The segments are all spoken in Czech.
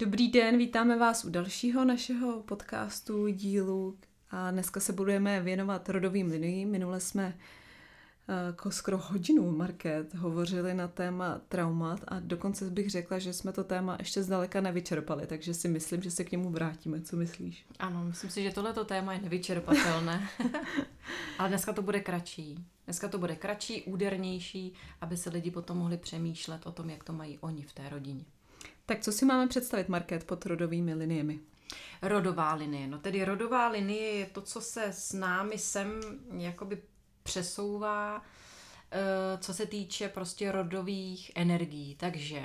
Dobrý den, vítáme vás u dalšího našeho podcastu, dílu a dneska se budeme věnovat rodovým liniím. Minule jsme skoro hodinu, Markéto, hovořili na téma traumat a dokonce bych řekla, že jsme to téma ještě zdaleka nevyčerpali, takže si myslím, že se k němu vrátíme. Co myslíš? Ano, myslím si, že tohleto téma je nevyčerpatelné, ale dneska to bude kratší. Dneska to bude kratší, údernější, aby se lidi potom mohli přemýšlet o tom, jak to mají oni v té rodině. Tak co si máme představit, Markéto, pod rodovými liniemi? Rodová linie. No tedy rodová linie je to, co se s námi sem jakoby přesouvá, co se týče prostě rodových energií. Takže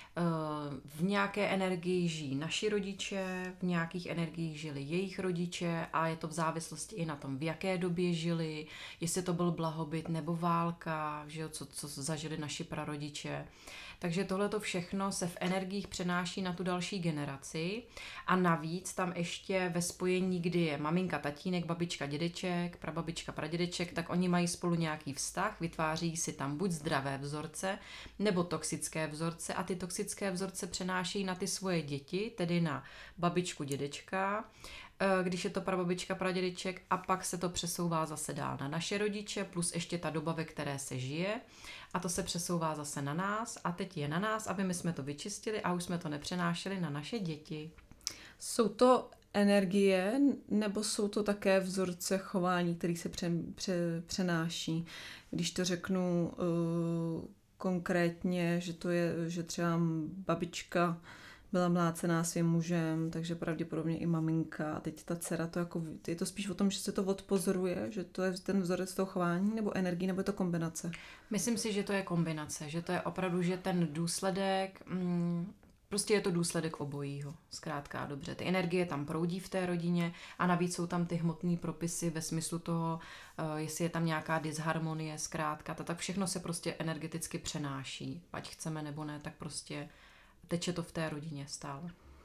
v nějaké energii žijí naši rodiče, v nějakých energiích žili jejich rodiče a je to v závislosti i na tom, v jaké době žili, jestli to byl blahobyt nebo válka, že jo, co zažili naši prarodiče. Takže tohleto všechno se v energiích přenáší na tu další generaci a navíc tam ještě ve spojení, kdy je maminka, tatínek, babička, dědeček, prababička, pradědeček, tak oni mají spolu nějaký vztah, vytváří si tam buď zdravé vzorce nebo toxické vzorce a ty toxické vzorce přenáší na ty svoje děti, tedy na babičku, dědečka, když je to prababička, pradědeček a pak se to přesouvá zase dál na naše rodiče plus ještě ta doba, ve které se žije a to se přesouvá zase na nás a teď je na nás, aby my jsme to vyčistili a už jsme to nepřenášeli na naše děti. Jsou to energie nebo jsou to také vzorce chování, který se přenáší? Když to řeknu konkrétně, že to je, že třeba babička byla mlácená svým mužem, takže pravděpodobně i maminka. A teď ta dcera, je to spíš o tom, že se to odpozoruje, že to je ten vzorec toho chování, nebo energii, nebo je to kombinace? Myslím si, že to je kombinace, že to je opravdu, že ten důsledek, prostě je to důsledek obojího, zkrátka a dobře. Ty energie tam proudí v té rodině a navíc jsou tam ty hmotné propisy ve smyslu toho, jestli je tam nějaká disharmonie, zkrátka, tak všechno se prostě energeticky přenáší, ať chceme nebo ne, tak prostě teče to v té rodině stále.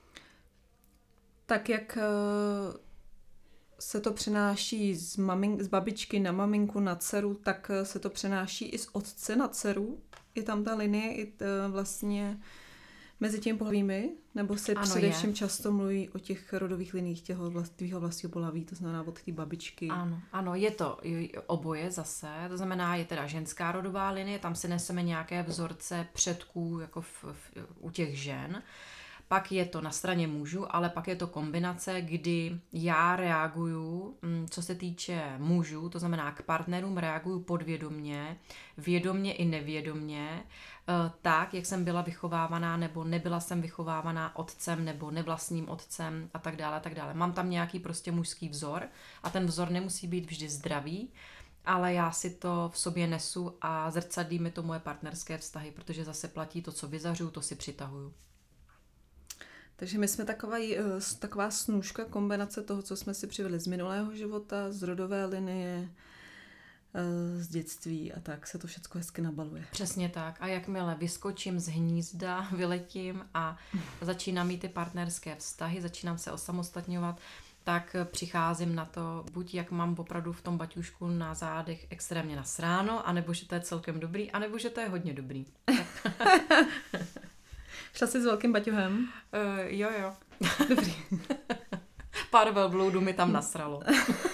Tak jak se to přenáší z babičky na maminku, na dceru, tak se to přenáší i z otce na dceru? Je tam ta linie i vlastně mezi těmi pohlavími? Nebo se především často mluví o těch rodových liních tvýho vlastního pohlaví, to znamená od té babičky? Ano, je to oboje zase, to znamená, je teda ženská rodová linie, tam si neseme nějaké vzorce předků jako u těch žen. Pak je to na straně mužů, ale pak je to kombinace, kdy já reaguju, co se týče mužů, to znamená k partnerům reaguju podvědomě, vědomě i nevědomě, tak, jak jsem byla vychovávaná, nebo nebyla jsem vychovávaná otcem, nebo nevlastním otcem a tak dále, a tak dále. Mám tam nějaký prostě mužský vzor a ten vzor nemusí být vždy zdravý, ale já si to v sobě nesu a zrcadlí mi to moje partnerské vztahy, protože zase platí to, co vyzařuju, to si přitahuju. Takže my jsme taková snůžka, kombinace toho, co jsme si přivedli z minulého života, z rodové linie, z dětství a tak se to všechno hezky nabaluje. Přesně tak. A jakmile vyskočím z hnízda, vyletím a začínám mít ty partnerské vztahy, začínám se osamostatňovat, tak přicházím na to, buď jak mám opravdu v tom baťušku na zádech extrémně nasráno, anebo že to je celkem dobrý, anebo že to je hodně dobrý. Šla jsi s velkým baťuhem? Jo. Dobrý. Pár velbloudů mi tam nasralo.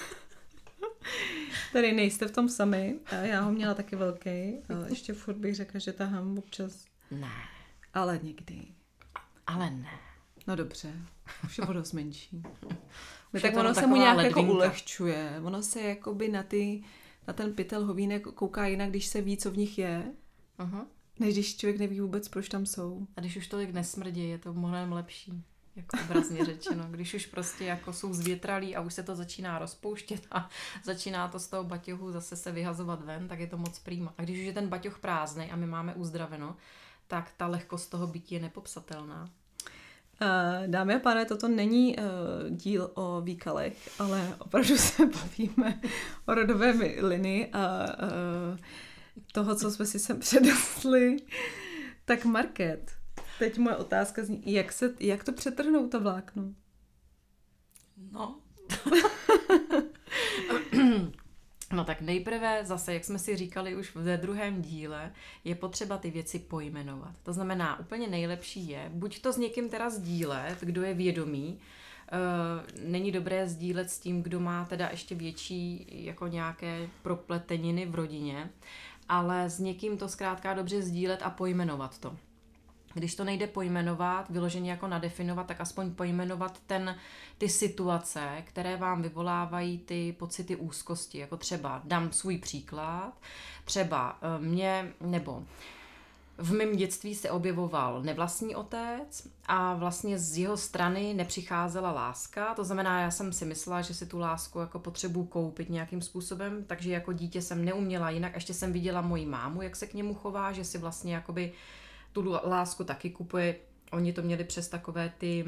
Tady nejste v tom sami. Já ho měla taky velký, ale ještě furt bych řekla, že tahám občas. Ne. Ale někdy. Ale ne. No dobře, už je o dost menší. Tak ono se mu nějak jako ulehčuje. Ono se jakoby na ten pytel hovínek kouká jinak, když se ví, co v nich je. Uh-huh. Než když člověk neví vůbec, proč tam jsou. A když už tolik nesmrdí, je to mnohem lepší, jako obrazně řečeno. Když už prostě jako jsou zvětralí a už se to začíná rozpouštět a začíná to z toho baťohu zase se vyhazovat ven, tak je to moc prýma. A když už je ten baťoh prázdnej a my máme uzdraveno, tak ta lehkost toho bytí je nepopsatelná. Dámy a pánové, toto není díl o výkalech, ale opravdu se bavíme o rodové linii a toho, co jsme si sem přednesli. Tak Markéto, teď moje otázka zní, jak to přetrhnout to vlákno? No. No tak nejprve zase, jak jsme si říkali už ve druhém díle, je potřeba ty věci pojmenovat. To znamená, úplně nejlepší je, buď to s někým teda sdílet, kdo je vědomý, není dobré sdílet s tím, kdo má teda ještě větší jako nějaké propleteniny v rodině, ale s někým to zkrátka dobře sdílet a pojmenovat to. Když to nejde pojmenovat, vyloženě jako nadefinovat, tak aspoň pojmenovat ty situace, které vám vyvolávají ty pocity úzkosti. Jako třeba, dám svůj příklad, třeba nebo v mém dětství se objevoval nevlastní otec a vlastně z jeho strany nepřicházela láska. To znamená, já jsem si myslela, že si tu lásku jako potřebuji koupit nějakým způsobem, takže jako dítě jsem neuměla jinak. Ještě jsem viděla moji mámu, jak se k němu chová, že si vlastně jakoby tu lásku taky kupuje. Oni to měli přes takové ty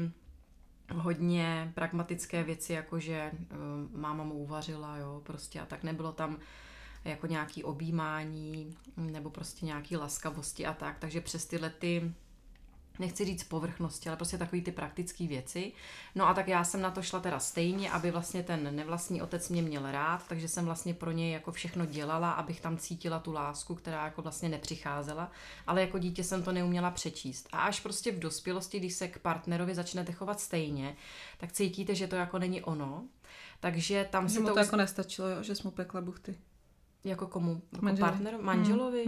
hodně pragmatické věci, jakože máma mu uvařila, jo, prostě a tak nebylo tam jako nějaký objímání nebo prostě nějaký laskavosti a tak, takže přes tyhle ty, nechci říct povrchnosti, ale prostě takový ty praktické věci. No a tak já jsem na to šla teda stejně, aby vlastně ten nevlastní otec mě měl rád, takže jsem vlastně pro něj jako všechno dělala, abych tam cítila tu lásku, která jako vlastně nepřicházela, ale jako dítě jsem to neuměla přečíst. A až prostě v dospělosti, když se k partnerovi začnete chovat stejně, tak cítíte, že to jako není ono. Takže tam že si mu to... to jako nestačilo, jo? Že jsi mu pekla buchty. Jako komu? Jako Manželovi. manželovi?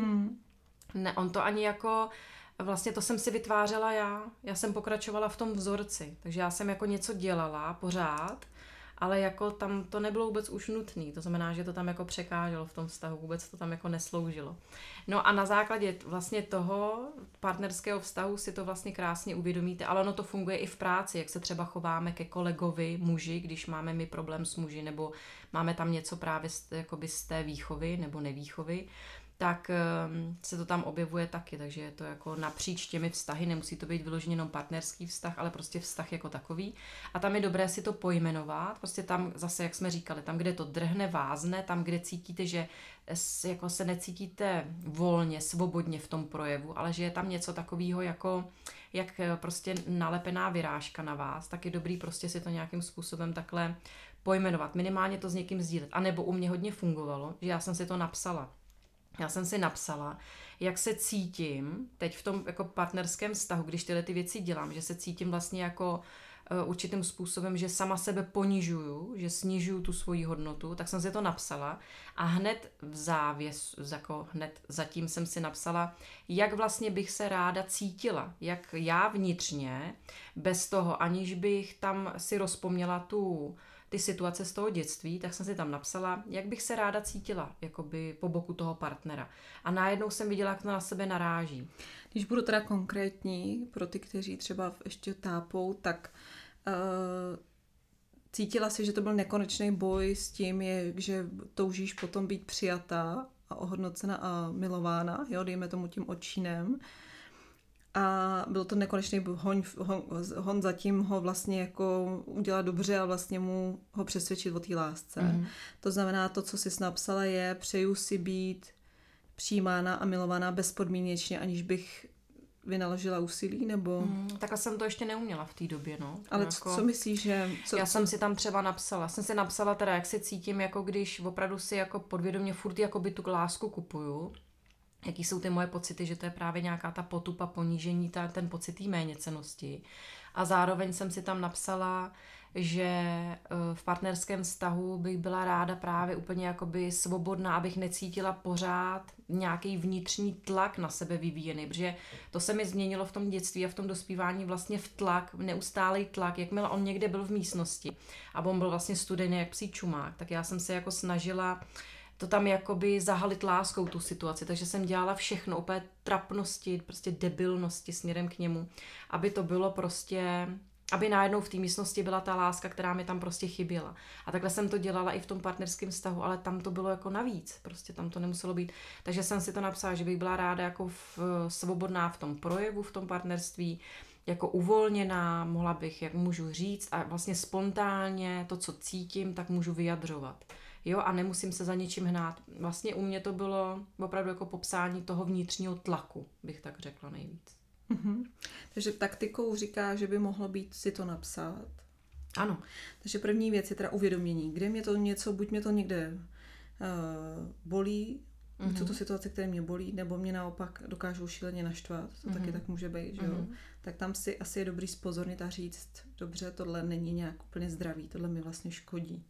Ne, on to ani jako... Vlastně to jsem si vytvářela já. Já jsem pokračovala v tom vzorci. Takže já jsem jako něco dělala pořád, ale jako tam to nebylo vůbec už nutné. To znamená, že to tam jako překáželo v tom vztahu. Vůbec to tam jako nesloužilo. No a na základě vlastně toho partnerského vztahu si to vlastně krásně uvědomíte, ale ono to funguje i v práci, jak se třeba chováme ke kolegovi muži, když máme my problém s muži, nebo máme tam něco právě z té výchovy nebo nevýchovy, tak se to tam objevuje taky, takže je to jako napříč těmi vztahy, nemusí to být vyloženě jenom partnerský vztah, ale prostě vztah jako takový. A tam je dobré si to pojmenovat, prostě tam zase, jak jsme říkali, tam, kde to drhne, vázne, tam, kde cítíte, že jako se necítíte volně, svobodně v tom projevu, ale že je tam něco takového jako jak prostě nalepená vyrážka na vás, tak je dobrý prostě si to nějakým způsobem takhle pojmenovat, minimálně to s někým sdílet. A nebo u mě hodně fungovalo, že já jsem si to napsala. Já jsem si napsala, jak se cítím teď v tom jako partnerském vztahu, když tyhle ty věci dělám, že se cítím vlastně jako určitým způsobem, že sama sebe ponižuju, že snižuju tu svoji hodnotu, tak jsem si to napsala a hned v závěs, jako hned zatím jsem si napsala, jak vlastně bych se ráda cítila, jak já vnitřně, bez toho, aniž bych tam si rozpomněla ty situace z toho dětství, tak jsem si tam napsala, jak bych se ráda cítila jakoby po boku toho partnera. A najednou jsem viděla, jak to na sebe naráží. Když budu teda konkrétní, pro ty, kteří třeba ještě tápou, tak cítila si, že to byl nekonečný boj s tím, že toužíš potom být přijatá a ohodnocena a milována, jo, dejme tomu tím odčínem. A byl to nekonečný hon zatím ho vlastně jako udělat dobře a vlastně mu ho přesvědčit o té lásce. Mm. To znamená, to, co jsi napsala, je přeju si být přijímána a milovaná bezpodmínečně, aniž bych vynaložila úsilí, nebo... Takhle jsem to ještě neuměla v té době, no. Ale jako... co myslíš, že... Já jsem si tam třeba napsala. Jsem si napsala teda, jak se cítím, jako když opravdu si jako podvědomě furt jakoby tu lásku kupuju. Jaký jsou ty moje pocity, že to je právě nějaká ta potupa, ponížení, ten pocit té méněcennosti. A zároveň jsem si tam napsala, že v partnerském vztahu bych byla ráda právě úplně jakoby svobodná, abych necítila pořád nějaký vnitřní tlak na sebe vyvíjený, protože to se mi změnilo v tom dětství a v tom dospívání vlastně v tlak, neustálej tlak, jakmile on někde byl v místnosti a on byl vlastně studený jak psí čumák, tak já jsem se jako snažila to tam jakoby zahalit láskou tu situaci, takže jsem dělala všechno, úplně trapnosti, prostě debilnosti směrem k němu, aby to bylo prostě, aby najednou v té místnosti byla ta láska, která mi tam prostě chyběla. A takhle jsem to dělala i v tom partnerském vztahu, ale tam to bylo jako navíc, prostě tam to nemuselo být. Takže jsem si to napsala, že bych byla ráda jako svobodná v tom projevu, v tom partnerství, jako uvolněná, mohla bych, jak můžu říct, a vlastně spontánně to, co cítím, tak můžu vyjadřovat. Jo, a nemusím se za ničím hnát. Vlastně u mě to bylo opravdu jako popsání toho vnitřního tlaku, bych tak řekla nejvíc. Mm-hmm. Takže taktikou říká, že by mohlo být si to napsat. Ano. Takže první věc je teda uvědomění. Kde mě to něco, buď mě to někde bolí, jsou to situace, které mě bolí, nebo mě naopak dokážou šíleně naštvat, to taky tak může být, že jo. Tak tam si asi je dobrý zpozornit a říct, dobře, tohle není nějak úplně zdravý, tohle mi vlastně škodí.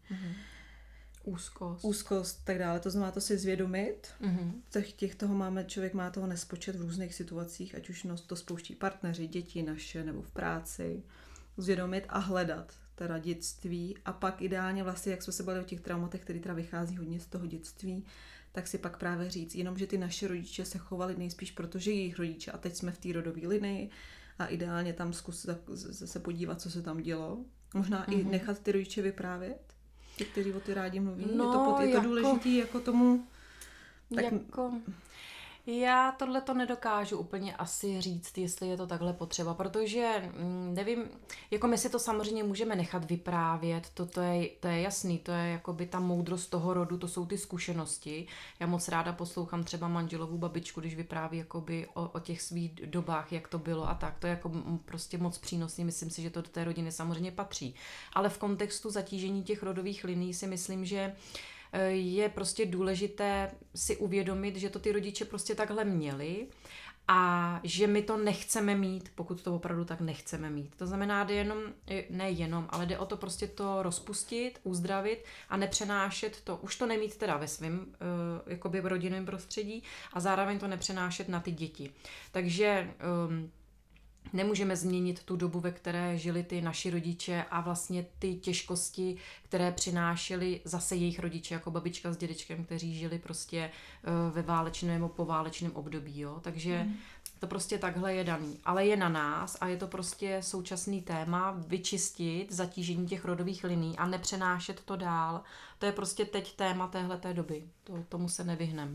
Úzkost, tak dále. To znamená to si zvědomit. Člověk má toho nespočet v různých situacích, ať už to spouští partneři, děti naše, nebo v práci. Zvědomit a hledat teda dětství. A pak ideálně vlastně, jak jsme se bavili o těch traumatech, které teda vychází hodně z toho dětství, tak si pak právě říct, jenom že ty naše rodiče se chovali nejspíš, protože jejich rodiče, a teď jsme v té rodové linii a ideálně tam zkusit se podívat, co se tam dělo. Možná i nechat ty rodiče vyprávět. Ty, kteří o ty rádi mluví. No, je to důležitý jako tomu... Tak... Já tohle to nedokážu úplně asi říct, jestli je to takhle potřeba, protože nevím, jako my si to samozřejmě můžeme nechat vyprávět, to je jasný, to je jakoby ta moudrost toho rodu, to jsou ty zkušenosti. Já moc ráda poslouchám třeba manželovu babičku, když vypráví jakoby o těch svých dobách, jak to bylo a tak, to je jako prostě moc přínosný, myslím si, že to do té rodiny samozřejmě patří. Ale v kontextu zatížení těch rodových linií si myslím, že je prostě důležité si uvědomit, že to ty rodiče prostě takhle měli a že my to nechceme mít, pokud to opravdu tak nechceme mít. To znamená, ale jde o to prostě to rozpustit, uzdravit a nepřenášet to, už to nemít teda ve svém jakoby rodinném prostředí a zároveň to nepřenášet na ty děti. Takže nemůžeme změnit tu dobu, ve které žili ty naši rodiče a vlastně ty těžkosti, které přinášeli zase jejich rodiče, jako babička s dědečkem, kteří žili prostě ve válečném nebo poválečném období. Jo? Takže to prostě takhle je daný. Ale je na nás a je to prostě současný téma vyčistit zatížení těch rodových liní a nepřenášet to dál. To je prostě teď téma téhleté doby. Tomu se nevyhneme.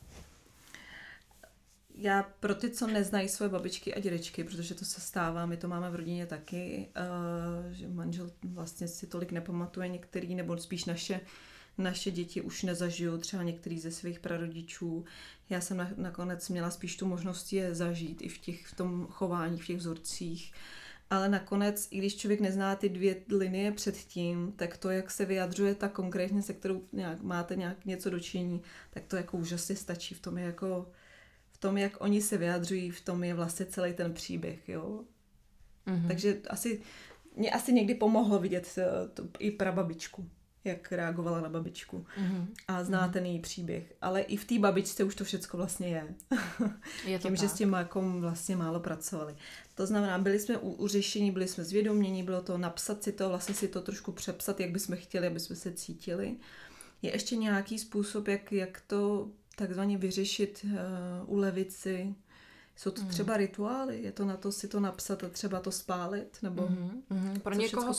Já pro ty, co neznají svoje babičky a dědečky, protože to se stává, my to máme v rodině taky, že manžel vlastně si tolik nepamatuje některý, nebo spíš naše děti už nezažijou třeba některý ze svých prarodičů. Já jsem nakonec měla spíš tu možnost je zažít i v tom chování, v těch vzorcích. Ale nakonec, i když člověk nezná ty dvě linie předtím, tak to, jak se vyjadřuje ta konkrétně, se kterou máte nějak něco dočinění, tak to jako úžasně stačí. V tom, jak oni se vyjadřují, v tom je vlastně celý ten příběh, jo. Takže mě asi někdy pomohlo vidět i prababičku, jak reagovala na babičku a zná ten její příběh. Ale i v té babičce už to všecko vlastně je. Tím, že s tím vlastně málo pracovali. To znamená, byli jsme u řešení, byli jsme zvědomění, bylo to napsat si to, vlastně si to trošku přepsat, jak bychom chtěli, aby jsme se cítili. Je ještě nějaký způsob, jak to takzvaně vyřešit, ulevit si. Jsou to třeba rituály? Je to na to si to napsat a třeba to spálit? Nebo Pro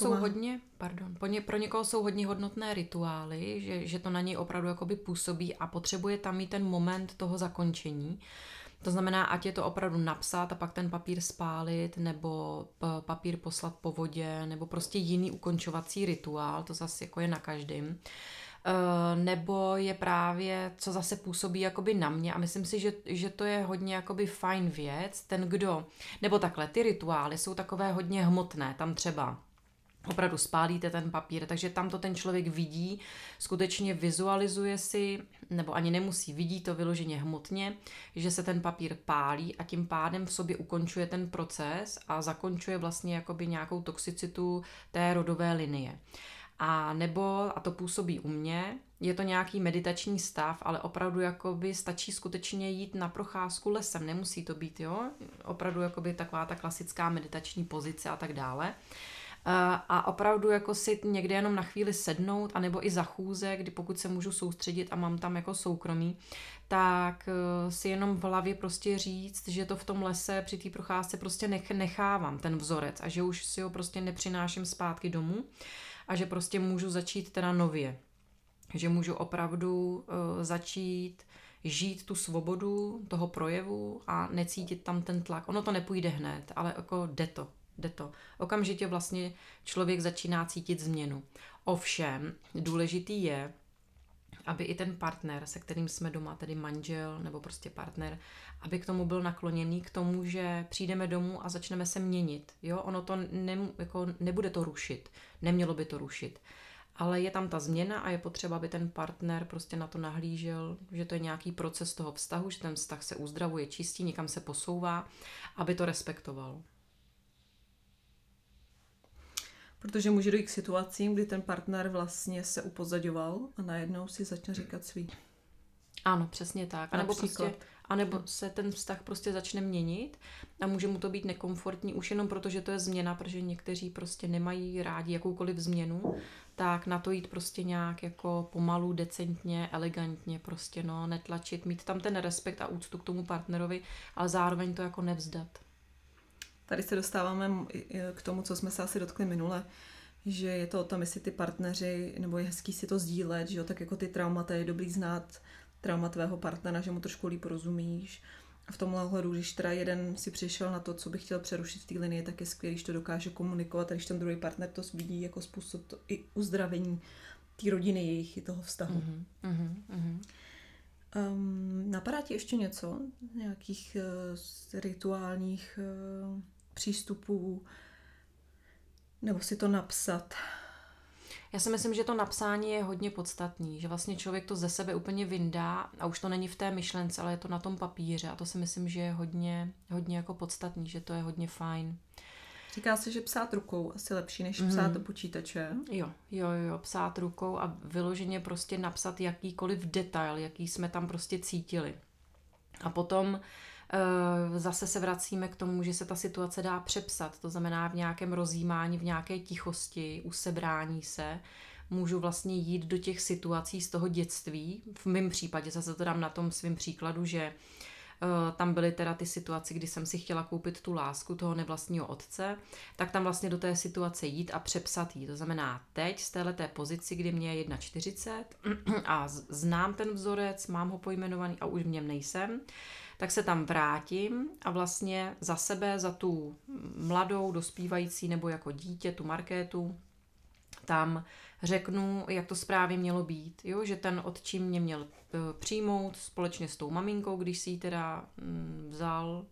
někoho jsou hodně hodnotné rituály, že to na něj opravdu jakoby působí a potřebuje tam mít ten moment toho zakončení. To znamená, ať je to opravdu napsat a pak ten papír spálit, nebo papír poslat po vodě, nebo prostě jiný ukončovací rituál, to zase jako je na každém. Nebo je právě, co zase působí jakoby na mě a myslím si, že to je hodně jakoby fajn věc, nebo takhle, ty rituály jsou takové hodně hmotné, tam třeba opravdu spálíte ten papír, takže tam to ten člověk vidí, skutečně vizualizuje si, nebo ani nemusí, vidí to vyloženě hmotně, že se ten papír pálí a tím pádem v sobě ukončuje ten proces a zakončuje vlastně jakoby nějakou toxicitu té rodové linie. A to působí u mě, je to nějaký meditační stav, ale opravdu jakoby stačí skutečně jít na procházku lesem, nemusí to být, jo, opravdu jakoby taková ta klasická meditační pozice a tak dále. A opravdu jako si někde jenom na chvíli sednout, anebo i za chůze, kdy pokud se můžu soustředit a mám tam jako soukromí, tak si jenom v hlavě prostě říct, že to v tom lese při té procházce prostě nechávám ten vzorec a že už si ho prostě nepřináším zpátky domů a že prostě můžu začít teda nově. Že můžu opravdu začít žít tu svobodu toho projevu a necítit tam ten tlak. Ono to nepůjde hned, ale jako jde to. Okamžitě vlastně člověk začíná cítit změnu. Ovšem, důležitý je, aby i ten partner, se kterým jsme doma, tedy manžel nebo prostě partner, aby k tomu byl nakloněný k tomu, že přijdeme domů a začneme se měnit. Jo? Ono to nebude to rušit. Nemělo by to rušit. ale je tam ta změna a je potřeba, aby ten partner prostě na to nahlížel, že to je nějaký proces toho vztahu, že ten vztah se uzdravuje, čistí, někam se posouvá, aby to respektoval. Protože může dojít k situacím, kdy ten partner vlastně se upozaďoval a najednou si začne říkat svý. Ano, přesně tak. A nebo se ten vztah prostě začne měnit a může mu to být nekomfortní už jenom proto, že to je změna, protože někteří prostě nemají rádi jakoukoliv změnu, tak na to jít prostě nějak jako pomalu, decentně, elegantně prostě, no, netlačit, mít tam ten respekt a úctu k tomu partnerovi, ale zároveň to jako nevzdat. Tady se dostáváme k tomu, co jsme se asi dotkli minule, že je to o tom, jestli ty partneři, nebo je hezký si to sdílet, že jo, tak jako ty traumata, je dobrý znát trauma tvého partnera, že mu trošku líp rozumíš. A v tomhle ohledu, když teda jeden si přišel na to, co by chtěl přerušit v té linii, tak je skvělý, když to dokáže komunikovat a když ten druhý partner to vidí jako způsob i uzdravení té rodiny, jejich i toho vztahu. Napadá ti ještě něco? Nějakých rituálních přístupů? Nebo si to napsat? Já si myslím, že to napsání je hodně podstatný, že vlastně člověk to ze sebe úplně vyndá a už to není v té myšlence, ale je to na tom papíře a to si myslím, že je hodně jako podstatný, že to je hodně fajn. Říká se, že psát rukou asi lepší, než psát do počítače. Jo, psát rukou a vyloženě prostě napsat jakýkoliv detail, jaký jsme tam prostě cítili. A potom zase se vracíme k tomu, že se ta situace dá přepsat, to znamená v nějakém rozjímání, v nějaké tichosti, usebrání se, můžu vlastně jít do těch situací z toho dětství. V mém případě, zase to dám na tom svým příkladu, že tam byly teda ty situace, kdy jsem si chtěla koupit tu lásku toho nevlastního otce, tak tam vlastně do té situace jít a přepsat jí. To znamená teď z téhleté pozici, kdy mě je 41 a znám ten vzorec, mám ho pojmenovaný a už v něm nejsem, tak se tam vrátím a vlastně za sebe, za tu mladou, dospívající nebo jako dítě, tu Markétu, tam řeknu, jak to správně mělo být, jo? Že ten otčím mě měl přijmout společně s tou maminkou, když si ji teda vzal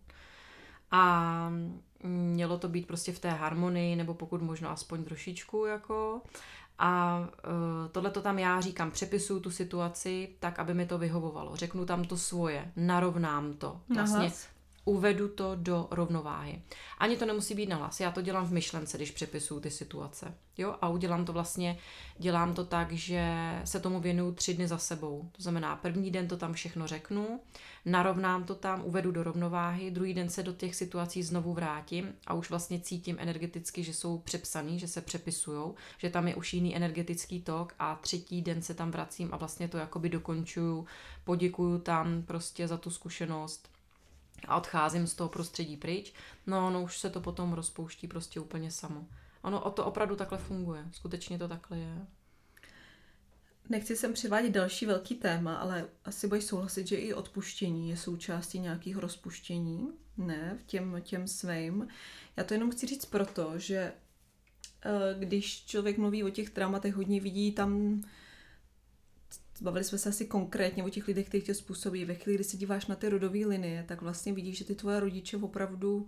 a mělo to být prostě v té harmonii, nebo pokud možno aspoň trošičku jako. A tohle to tam já říkám, přepisuju tu situaci tak, aby mi to vyhovovalo. Řeknu tam to svoje, narovnám to. Vlastně uvedu to do rovnováhy. Ani to nemusí být nahlas. Já to dělám v myšlence, když přepisuju ty situace. Jo? A dělám to tak, že se tomu věnuju 3 dny za sebou. To znamená, první den to tam všechno řeknu, narovnám to tam, uvedu do rovnováhy, druhý den se do těch situací znovu vrátím a už vlastně cítím energeticky, že jsou přepsaný, že se přepisujou, že tam je už jiný energetický tok a třetí den se tam vracím a vlastně to jakoby dokončuju, poděkuju tam prostě za tu zkušenost a odcházím z toho prostředí pryč, no už se to potom rozpouští prostě úplně samo. Ono to opravdu takhle funguje, skutečně to takhle je. Nechci sem přivádět další velký téma, ale asi budeš souhlasit, že i odpuštění je součástí nějakého rozpuštění, ne, těm svým. Já to jenom chci říct proto, že když člověk mluví o těch traumatech, hodně vidí tam. Bavili jsme se asi konkrétně o těch lidech, kteří tě způsobí. Ve chvíli, kdy se díváš na ty rodové linie, tak vlastně vidíš, že ty tvoje rodiče opravdu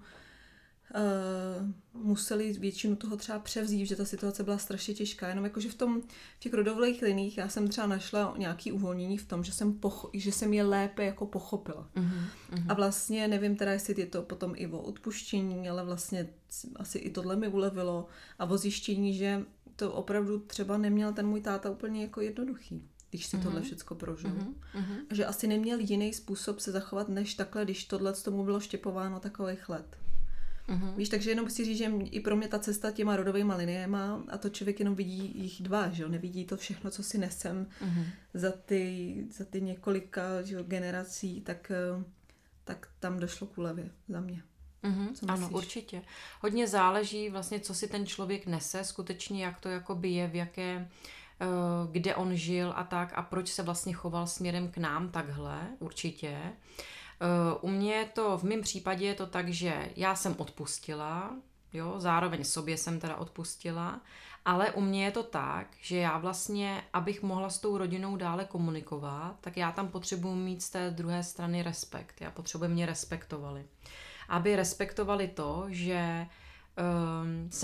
museli většinu toho třeba převzít, že ta situace byla strašně těžká. Jenom jakože v těch rodových liniích já jsem třeba našla nějaké uvolnění v tom, že jsem je lépe jako pochopila. A vlastně nevím teda, jestli je to potom i o odpuštění, ale vlastně asi i tohle mi ulevilo a o zjištění, že to opravdu třeba neměl ten můj táta úplně jako jednoduchý, když si tohle všecko prožil. Že asi neměl jiný způsob se zachovat, než takhle, když tohle tomu bylo štěpováno takových let. Víš, takže jenom si říct, že i pro mě ta cesta těma rodovejma liniema a to člověk jenom vidí jich 2, že jo, nevidí to všechno, co si nesem za ty několika, že jo, generací, tak tam došlo k úlevě za mě. Ano, určitě. Hodně záleží vlastně, co si ten člověk nese, skutečně jak to jakoby je, v jaké kde on žil a tak a proč se vlastně choval směrem k nám takhle, určitě. U mě v mém případě je to tak, že já jsem odpustila, jo, zároveň sobě jsem teda odpustila, ale u mě je to tak, že já vlastně, abych mohla s tou rodinou dále komunikovat, tak já tam potřebuji mít z té druhé strany respekt. Já potřebuji, mě respektovali. Aby respektovali to, že jsem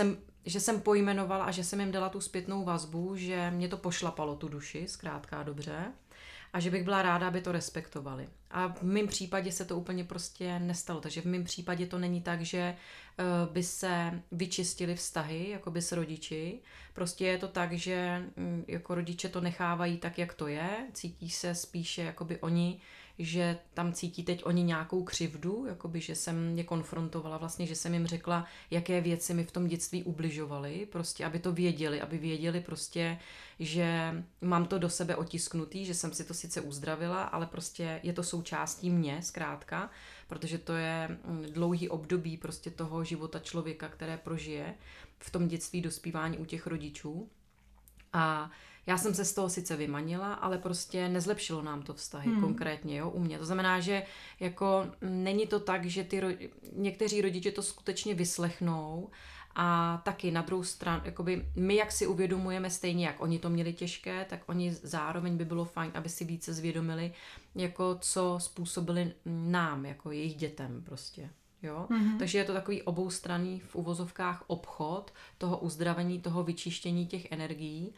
že jsem pojmenovala a že jsem jim dala tu zpětnou vazbu, že mě to pošlapalo tu duši, zkrátka a dobře, a že bych byla ráda, aby to respektovali. A v mém případě se to úplně prostě nestalo. Takže v mém případě to není tak, že by se vyčistily vztahy jakoby s rodiči. Prostě je to tak, že jako rodiče to nechávají tak, jak to je. Cítí se spíše jakoby oni, že tam cítí teď oni nějakou křivdu, jakoby, že jsem je konfrontovala vlastně, že jsem jim řekla, jaké věci mi v tom dětství ubližovaly, prostě, aby to věděli, aby věděli prostě, že mám to do sebe otisknutý, že jsem si to sice uzdravila, ale prostě je to součástí mě, zkrátka, protože to je dlouhý období prostě toho života člověka, které prožije v tom dětství, dospívání u těch rodičů. A já jsem se z toho sice vymanila, ale prostě nezlepšilo nám to vztahy konkrétně, jo, u mě. To znamená, že jako není to tak, že někteří rodiče to skutečně vyslechnou a taky na druhou stranu, jakoby my, jak si uvědomujeme stejně, jak oni to měli těžké, tak oni zároveň by bylo fajn, aby si více zvědomili, jako co způsobili nám, jako jejich dětem prostě. Jo? Takže je to takový oboustranný v uvozovkách obchod toho uzdravení, toho vyčištění těch energií.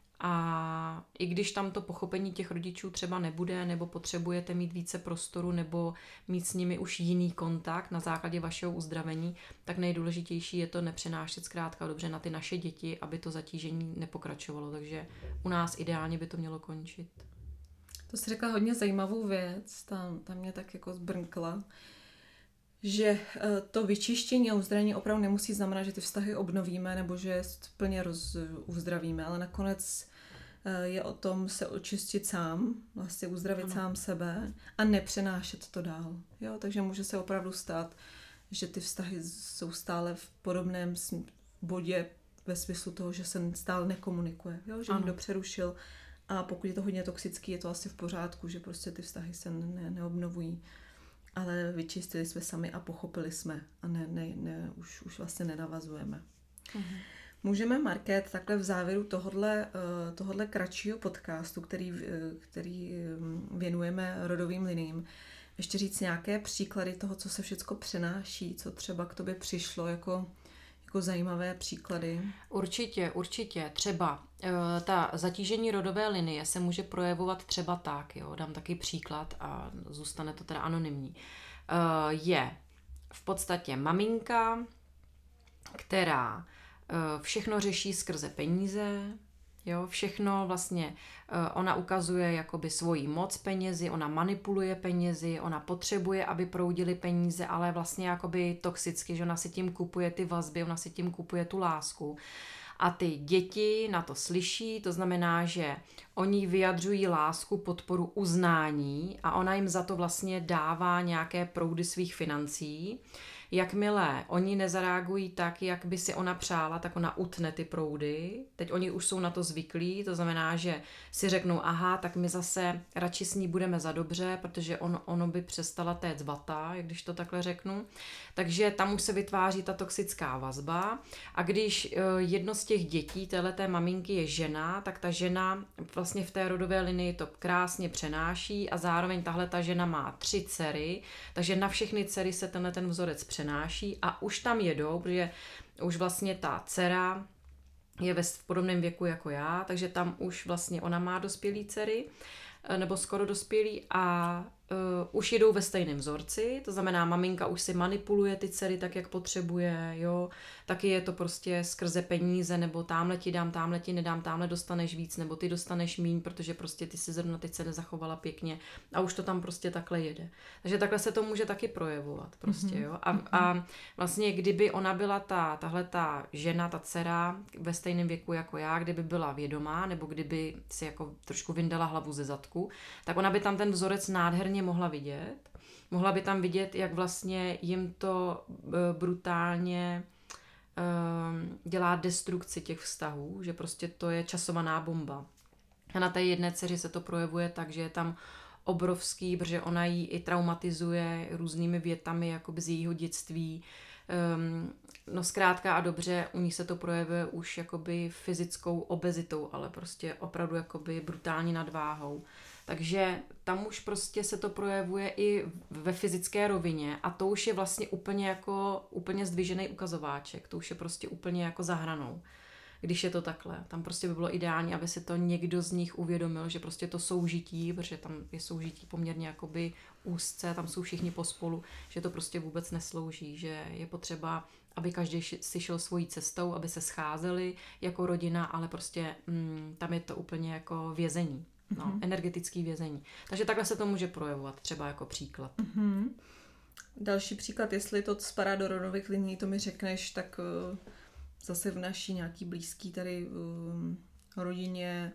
A i když tam to pochopení těch rodičů třeba nebude, nebo potřebujete mít více prostoru, nebo mít s nimi už jiný kontakt na základě vašeho uzdravení, tak nejdůležitější je to nepřenášet zkrátka dobře na ty naše děti, aby to zatížení nepokračovalo. Takže u nás ideálně by to mělo končit. To jsi řekla hodně zajímavou věc, tam mě tak jako zbrnkla, že to vyčištění a uzdravení opravdu nemusí znamenat, že ty vztahy obnovíme nebo že je plně uzdravíme, ale nakonec je o tom se očistit sám, vlastně uzdravit sám sebe a nepřenášet to dál. Jo? Takže může se opravdu stát, že ty vztahy jsou stále v podobném bodě ve smyslu toho, že se stále nekomunikuje, jo? Že někdo přerušil a pokud je to hodně toxický, je to asi v pořádku, že prostě ty vztahy se neobnovují. Ale vyčistili jsme sami a pochopili jsme a už vlastně nenavazujeme. Můžeme, Markéto, takhle v závěru tohodle kratšího podcastu, který věnujeme rodovým liniím, ještě říct nějaké příklady toho, co se všecko přenáší, co třeba k tobě přišlo jako zajímavé příklady? Určitě. Třeba ta zatížení rodové linie se může projevovat třeba tak, jo, dám taky příklad a zůstane to teda anonymní. Je v podstatě maminka, která všechno řeší skrze peníze, jo, všechno vlastně ona ukazuje jakoby svoji moc penězi, ona manipuluje penězi, ona potřebuje, aby proudily peníze, ale vlastně jakoby toxicky, že ona si tím kupuje ty vazby, ona si tím kupuje tu lásku. A ty děti na to slyší, to znamená, že oni vyjadřují lásku, podporu, uznání a ona jim za to vlastně dává nějaké proudy svých financí. Jakmile oni nezareagují tak, jak by si ona přála, tak ona utne ty proudy. Teď oni už jsou na to zvyklí, to znamená, že si řeknou, aha, tak my zase radši s ní budeme za dobře, protože ono by přestala téct vata, když to takhle řeknu. Takže tam už se vytváří ta toxická vazba a když jedno z těch dětí téhleté maminky je žena, tak ta žena vlastně v té rodové linii to krásně přenáší a zároveň tahle ta žena má 3 dcery, takže na všechny dcery se ten vzorec přenáší a už tam jedou, protože už vlastně ta dcera je v podobném věku jako já, takže tam už vlastně ona má dospělý dcery, nebo skoro dospělý a už jedou ve stejném vzorci, to znamená maminka už si manipuluje ty dcery tak, jak potřebuje, jo, taky je to prostě skrze peníze, nebo támhle ti dám, támhle ti nedám, támhle dostaneš víc, nebo ty dostaneš míň, protože prostě ty si zrovna teď se nezachovala pěkně a už to tam prostě takhle jede. Takže takhle se to může taky projevovat prostě, jo. A vlastně kdyby ona byla tahle ta žena, ta dcera ve stejném věku jako já, kdyby byla vědomá, nebo kdyby si jako trošku vyndala hlavu ze zadku, tak ona by tam ten vzorec nádherně mohla vidět. Mohla by tam vidět, jak vlastně jim to brutálně dělá destrukci těch vztahů, že prostě to je časovaná bomba. A na té jedné dceři se to projevuje tak, že je tam obrovský, protože ona ji i traumatizuje různými větami jakoby z jejího dětství. No zkrátka a dobře, u ní se to projevuje už jakoby fyzickou obezitou, ale prostě opravdu jakoby brutální nadváhou. Takže tam už prostě se to projevuje i ve fyzické rovině a to už je vlastně úplně zdvižený ukazováček, to už je prostě úplně jako za hranou. Když je to takhle, tam prostě by bylo ideální, aby si to někdo z nich uvědomil, že prostě to soužití, protože tam je soužití poměrně jakoby úzce, tam jsou všichni pospolu, že to prostě vůbec neslouží, že je potřeba, aby každý si šel svojí cestou, aby se scházeli jako rodina, ale prostě tam je to úplně jako vězení, energetický vězení. Takže takhle se to může projevovat, třeba jako příklad. Další příklad, jestli to spadá do rodových linií, to mi řekneš, tak zase v naší nějaký blízký tady rodině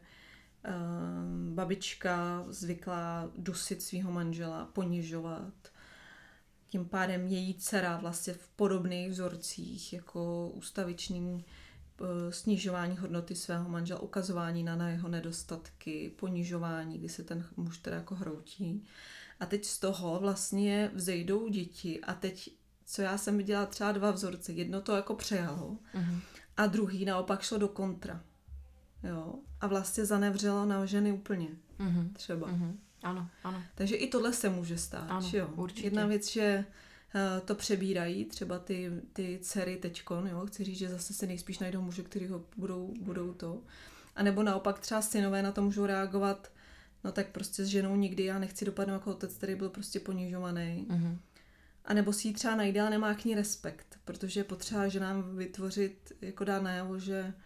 babička zvyklá dusit svého manžela, ponižovat. Tím pádem její dcera vlastně v podobných vzorcích, jako ustavičný snižování hodnoty svého manžela, ukazování na jeho nedostatky, ponižování, kdy se ten muž teda jako hroutí. A teď z toho vlastně vzejdou děti a teď, co já jsem viděla třeba 2 vzorce, jedno to jako přejalo a druhý naopak šlo do kontra. Jo? A vlastně zanevřelo na ženy úplně. Třeba. Ano. Takže i tohle se může stát. Ano, jo? určitě. Jedna věc, že to přebírají, třeba ty dcery teďkon, jo? Chci říct, že zase se nejspíš najdou muže, který ho budou to. A nebo naopak třeba synové na to můžou reagovat, no tak prostě s ženou nikdy já nechci dopadnout jako otec, který byl prostě ponižovaný. A nebo si ji třeba najde, ale nemá k ní respekt, protože je potřeba ženám vytvořit, jako dát najevo, že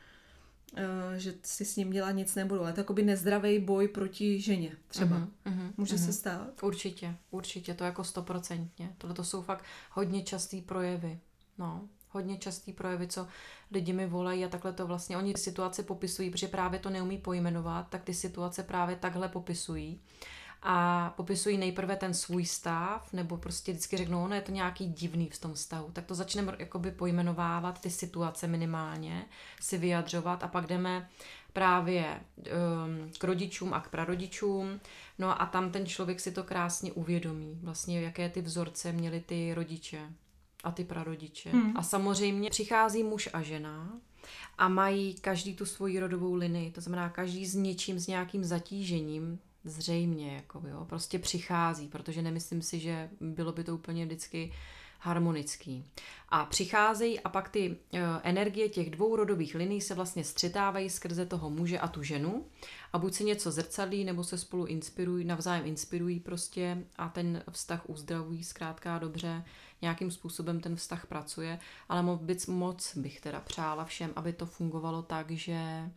si s ním dělat nic nebudu. Ale to je jakoby nezdravý boj proti ženě třeba. Může se stát? Určitě, to jako 100%. Tohle to jsou fakt hodně častý projevy. Hodně častý projevy, co lidi mi volají a takhle to vlastně, oni situace popisují, protože právě to neumí pojmenovat, tak ty situace právě takhle popisují. A popisují nejprve ten svůj stav, nebo prostě vždycky řeknou, ono je to nějaký divný v tom stavu. Tak to začneme jakoby pojmenovávat ty situace minimálně, si vyjadřovat a pak jdeme právě k rodičům a k prarodičům. No a tam ten člověk si to krásně uvědomí, vlastně jaké ty vzorce měly ty rodiče a ty prarodiče. A samozřejmě přichází muž a žena a mají každý tu svoji rodovou linii, to znamená každý s něčím, s nějakým zatížením, zřejmě, jako jo, prostě přichází, protože nemyslím si, že bylo by to úplně vždycky harmonický. A přicházejí a pak ty energie těch 2 rodových linií se vlastně střetávají skrze toho muže a tu ženu a buď se něco zrcadlí, nebo se spolu inspirují, navzájem inspirují prostě a ten vztah uzdravují zkrátka dobře, nějakým způsobem ten vztah pracuje, ale moc bych teda přála všem, aby to fungovalo tak, že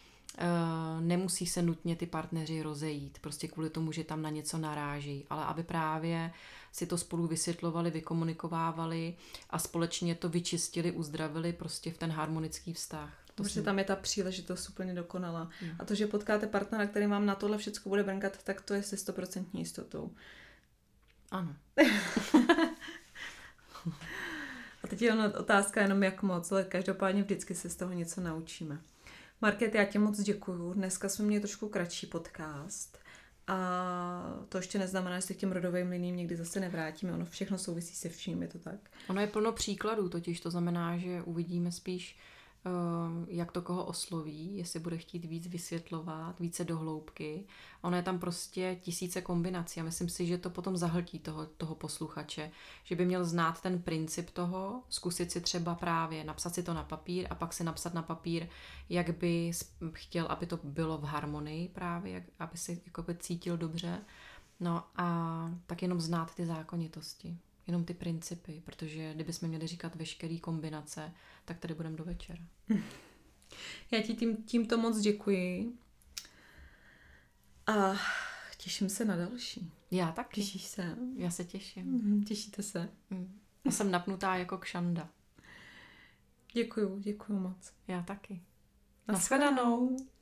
nemusí se nutně ty partneři rozejít, prostě kvůli tomu, že tam na něco naráží, ale aby právě si to spolu vysvětlovali, vykomunikovávali a společně to vyčistili, uzdravili prostě v ten harmonický vztah. Protože tam je ta příležitost úplně dokonalá. A to, že potkáte partnera, který vám na tohle všechno bude brnkat, tak to je se 100% jistotou. Ano. A teď je otázka jenom jak moc, ale každopádně vždycky se z toho něco naučíme. Market, já ti moc děkuju. Dneska jsme měli trošku kratší podcast a to ještě neznamená, že se k těm rodovým liním někdy zase nevrátíme. Ono všechno souvisí se vším, je to tak? Ono je plno příkladů, totiž to znamená, že uvidíme spíš, jak to koho osloví, jestli bude chtít víc vysvětlovat, více do hloubky. Ono je tam prostě tisíce kombinací a myslím si, že to potom zahltí toho posluchače, že by měl znát ten princip toho, zkusit si třeba právě napsat si to na papír a pak si napsat na papír, jak by chtěl, aby to bylo v harmonii právě, aby si jakoby cítil dobře. No a tak jenom znát ty zákonitosti. Jenom ty principy, protože kdybychom měli říkat veškerý kombinace, tak tady budeme do večera. Já ti tímto moc děkuji a těším se na další. Já taky. Těšíš se? Já se těším. Těšíte se? Já jsem napnutá jako kšanda. Děkuju moc. Já taky. Nashledanou.